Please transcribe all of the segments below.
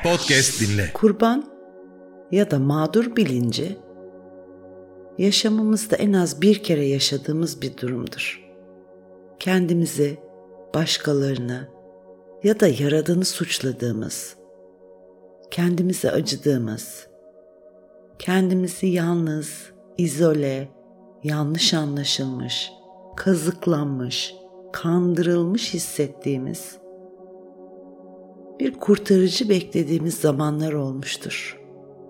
Podcast dinle. Kurban ya da mağdur bilinci, yaşamımızda en az bir kere yaşadığımız bir durumdur. Kendimizi, başkalarını ya da Yaradan'ı suçladığımız, kendimize acıdığımız, kendimizi yalnız, izole, yanlış anlaşılmış, kazıklanmış, kandırılmış hissettiğimiz, bir kurtarıcı beklediğimiz zamanlar olmuştur.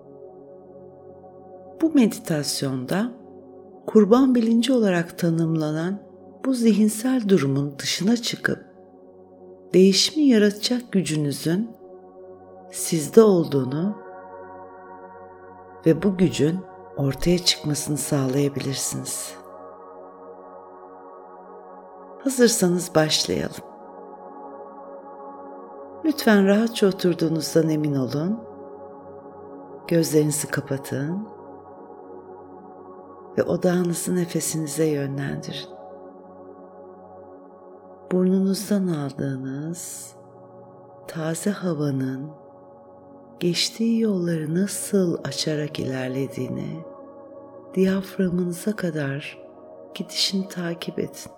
Bu meditasyonda kurban bilinci olarak tanımlanan bu zihinsel durumun dışına çıkıp değişimi yaratacak gücünüzün sizde olduğunu ve bu gücün ortaya çıkmasını sağlayabilirsiniz. Hazırsanız başlayalım. Lütfen rahatça oturduğunuzdan emin olun. Gözlerinizi kapatın ve odağınızı nefesinize yönlendirin. Burnunuzdan aldığınız taze havanın geçtiği yolları nasıl açarak ilerlediğini, diyaframınıza kadar gidişini takip edin.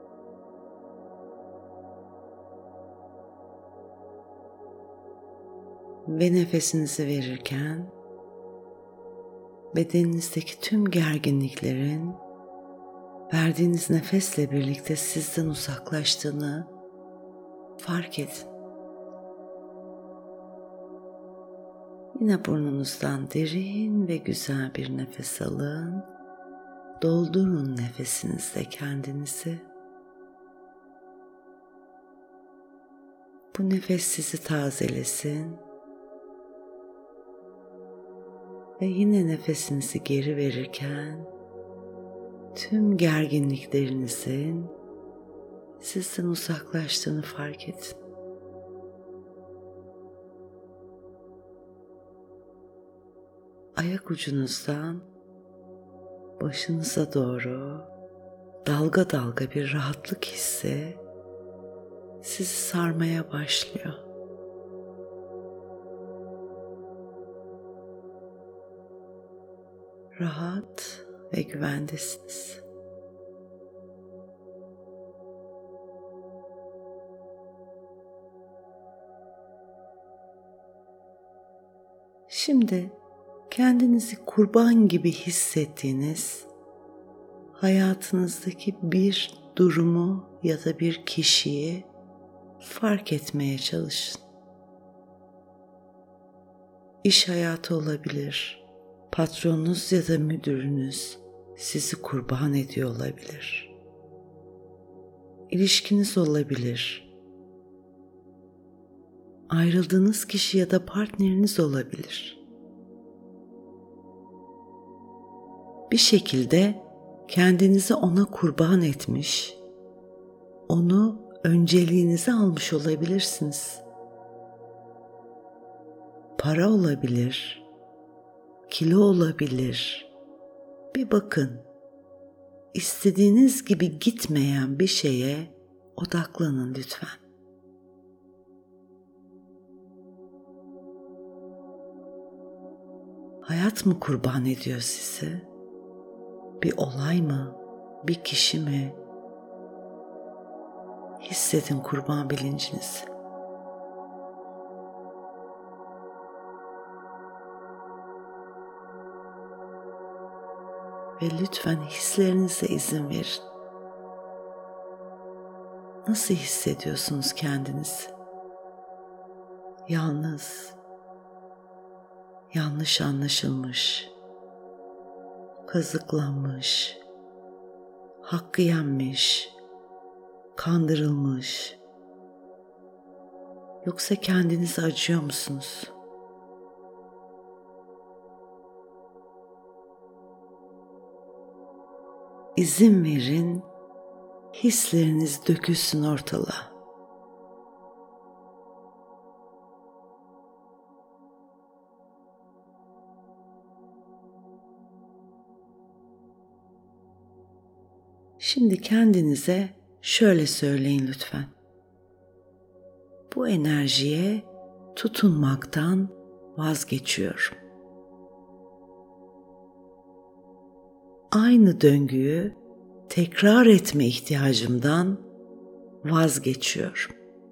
Ve nefesinizi verirken bedeninizdeki tüm gerginliklerin verdiğiniz nefesle birlikte sizden uzaklaştığını fark edin. Yine burnunuzdan derin ve güzel bir nefes alın. Doldurun nefesinizle kendinizi. Bu nefes sizi tazelesin. Ve yine nefesinizi geri verirken tüm gerginliklerinizin sizden uzaklaştığını fark edin. Ayak ucunuzdan başınıza doğru dalga dalga bir rahatlık hissi sizi sarmaya başlıyor. Rahat ve güvendesiniz. Şimdi kendinizi kurban gibi hissettiğiniz hayatınızdaki bir durumu ya da bir kişiyi fark etmeye çalışın. İş hayatı olabilir. Patronunuz ya da müdürünüz sizi kurban ediyor olabilir. İlişkiniz olabilir. Ayrıldığınız kişi ya da partneriniz olabilir. Bir şekilde kendinizi ona kurban etmiş, onu önceliğinize almış olabilirsiniz. Para olabilir, kilo olabilir. Bir bakın, istediğiniz gibi gitmeyen bir şeye odaklanın lütfen. Hayat mı kurban ediyor sizi? Bir olay mı? Bir kişi mi? Hissedin kurban bilincinizi. Ve lütfen hislerinize izin verin. Nasıl hissediyorsunuz kendinizi? Yalnız, yanlış anlaşılmış, kazıklanmış, hakkı yenmiş, kandırılmış. Yoksa kendinize acıyor musunuz? İzin verin, hisleriniz dökülsün ortalığa. Şimdi kendinize şöyle söyleyin lütfen. Bu enerjiye tutunmaktan vazgeçiyorum. Aynı döngüyü tekrar etme ihtiyacımdan vazgeçiyorum.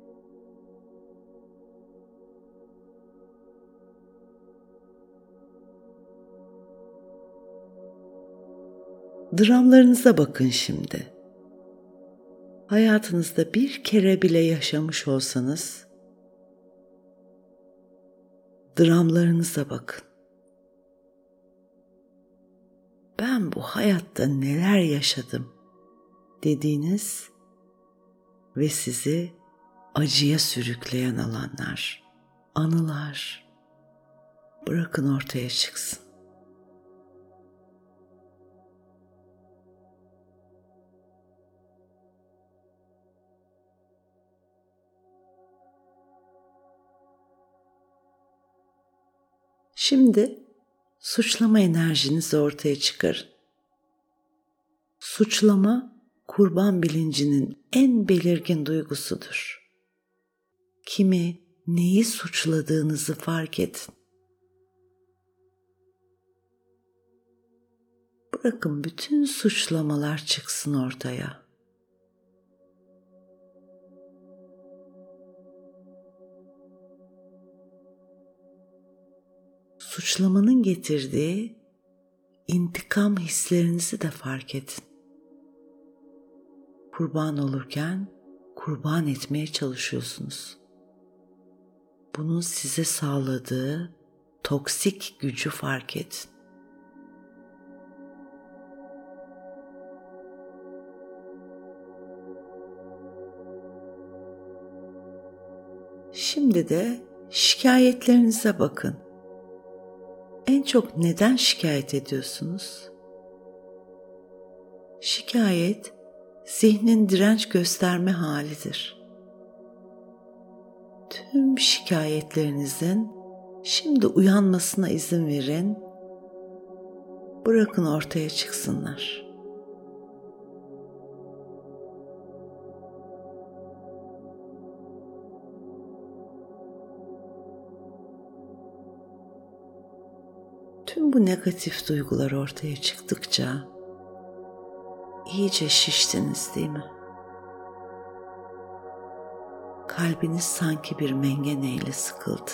Dramlarınıza bakın şimdi. Hayatınızda bir kere bile yaşamış olsanız, dramlarınıza bakın. Ben bu hayatta neler yaşadım dediğiniz ve sizi acıya sürükleyen alanlar, anılar bırakın ortaya çıksın. Şimdi suçlama enerjinizi ortaya çıkarın. Suçlama, kurban bilincinin en belirgin duygusudur. Kimi, neyi suçladığınızı fark edin. Bırakın bütün suçlamalar çıksın ortaya. Suçlamanın getirdiği intikam hislerinizi de fark edin. Kurban olurken kurban etmeye çalışıyorsunuz. Bunun size sağladığı toksik gücü fark edin. Şimdi de şikayetlerinize bakın. En çok neden şikayet ediyorsunuz? Şikayet, zihnin direnç gösterme halidir. Tüm şikayetlerinizin şimdi uyanmasına izin verin. Bırakın ortaya çıksınlar. Tüm bu negatif duygular ortaya çıktıkça iyice şiştiniz, değil mi? Kalbiniz sanki bir mengeneyle sıkıldı.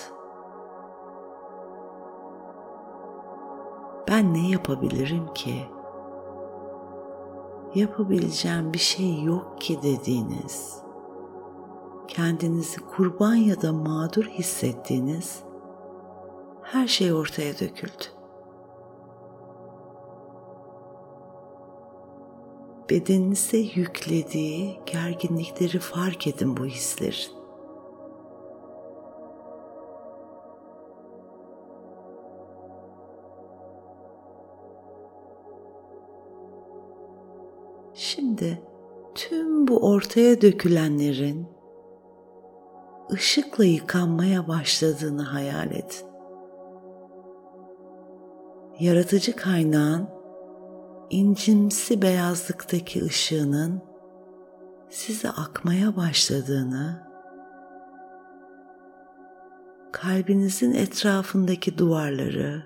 Ben ne yapabilirim ki? Yapabileceğim bir şey yok ki dediğiniz, kendinizi kurban ya da mağdur hissettiğiniz her şey ortaya döküldü. Bedeninize yüklediği gerginlikleri fark edin bu hislerin. Şimdi tüm bu ortaya dökülenlerin ışıkla yıkanmaya başladığını hayal edin. Yaratıcı kaynağın incimsi beyazlıktaki ışığının size akmaya başladığını, kalbinizin etrafındaki duvarları,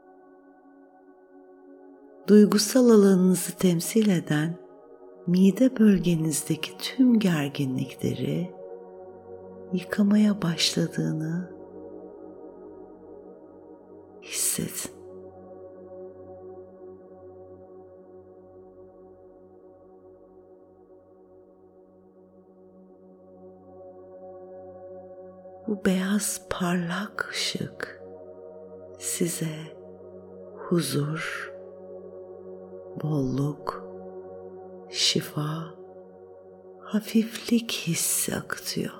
duygusal alanınızı temsil eden mide bölgenizdeki tüm gerginlikleri yıkamaya başladığını hissedin. Bu beyaz parlak ışık size huzur, bolluk, şifa, hafiflik hissi akıtıyor.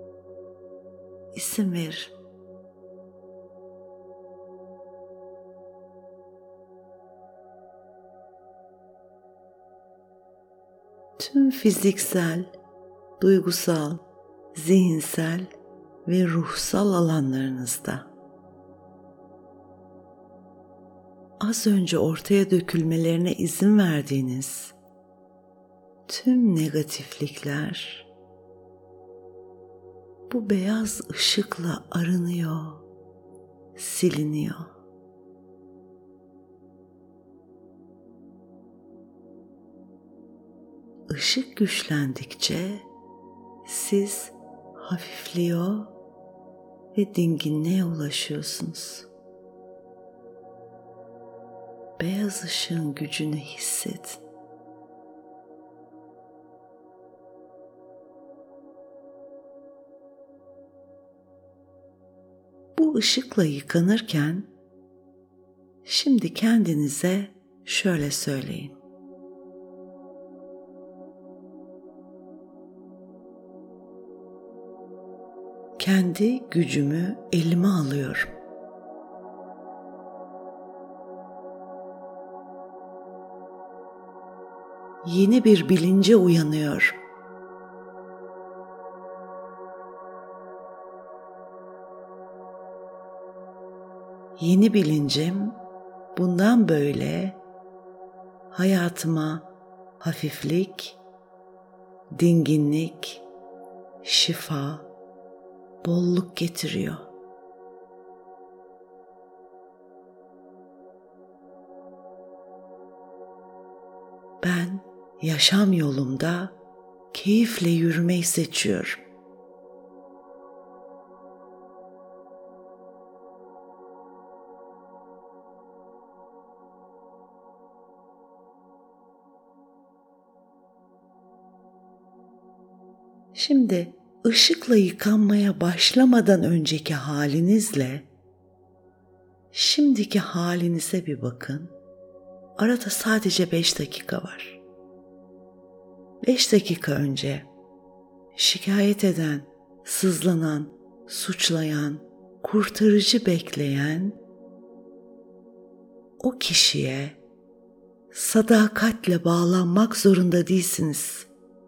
İzin verin. Tüm fiziksel, duygusal, zihinsel ve ruhsal alanlarınızda az önce ortaya dökülmelerine izin verdiğiniz tüm negatiflikler bu beyaz ışıkla arınıyor, siliniyor. Işık güçlendikçe siz hafifliyor ve dinginliğe ulaşıyorsunuz. Beyaz ışığın gücünü hissedin. Bu ışıkla yıkanırken şimdi kendinize şöyle söyleyin. Kendi gücümü elime alıyorum. Yeni bir bilince uyanıyorum. Yeni bilincim bundan böyle hayatıma hafiflik, dinginlik, şifa, bolluk getiriyor. Ben yaşam yolumda keyifle yürümeyi seçiyorum. Şimdi ışıkla yıkanmaya başlamadan önceki halinizle şimdiki halinize bir bakın. Arada sadece 5 dakika var. 5 dakika önce şikayet eden, sızlanan, suçlayan, kurtarıcı bekleyen o kişiye sadakatle bağlanmak zorunda değilsiniz.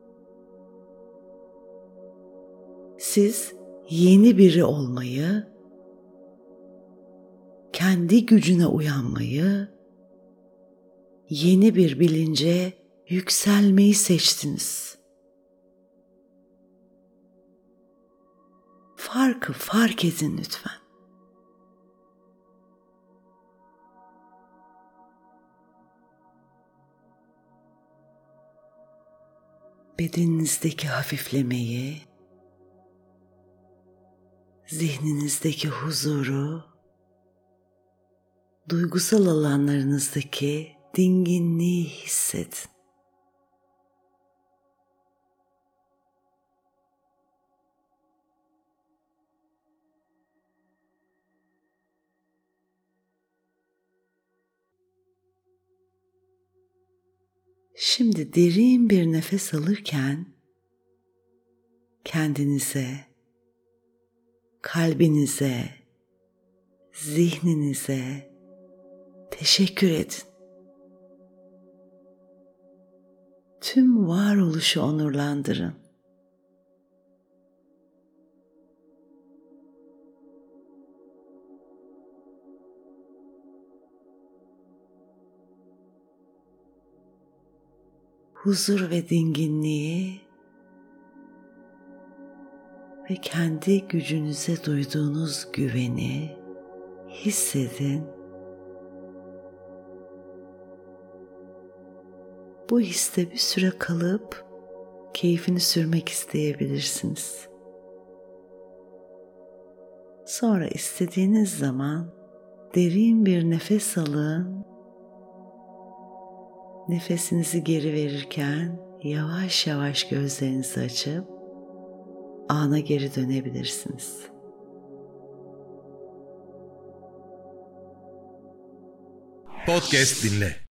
Siz yeni biri olmayı, kendi gücüne uyanmayı, yeni bir bilince yükselmeyi seçtiniz. Farkı fark edin lütfen. Bedeninizdeki hafiflemeyi, zihninizdeki huzuru, duygusal alanlarınızdaki dinginliği hissedin. Şimdi derin bir nefes alırken kendinize, kalbinize, zihninize teşekkür edin. Tüm varoluşu onurlandırın. Huzur ve dinginliği ve kendi gücünüze duyduğunuz güveni hissedin. Bu hisse bir süre kalıp keyfini sürmek isteyebilirsiniz. Sonra istediğiniz zaman derin bir nefes alın. Nefesinizi geri verirken yavaş yavaş gözlerinizi açıp ana geri dönebilirsiniz. Podcast dinle.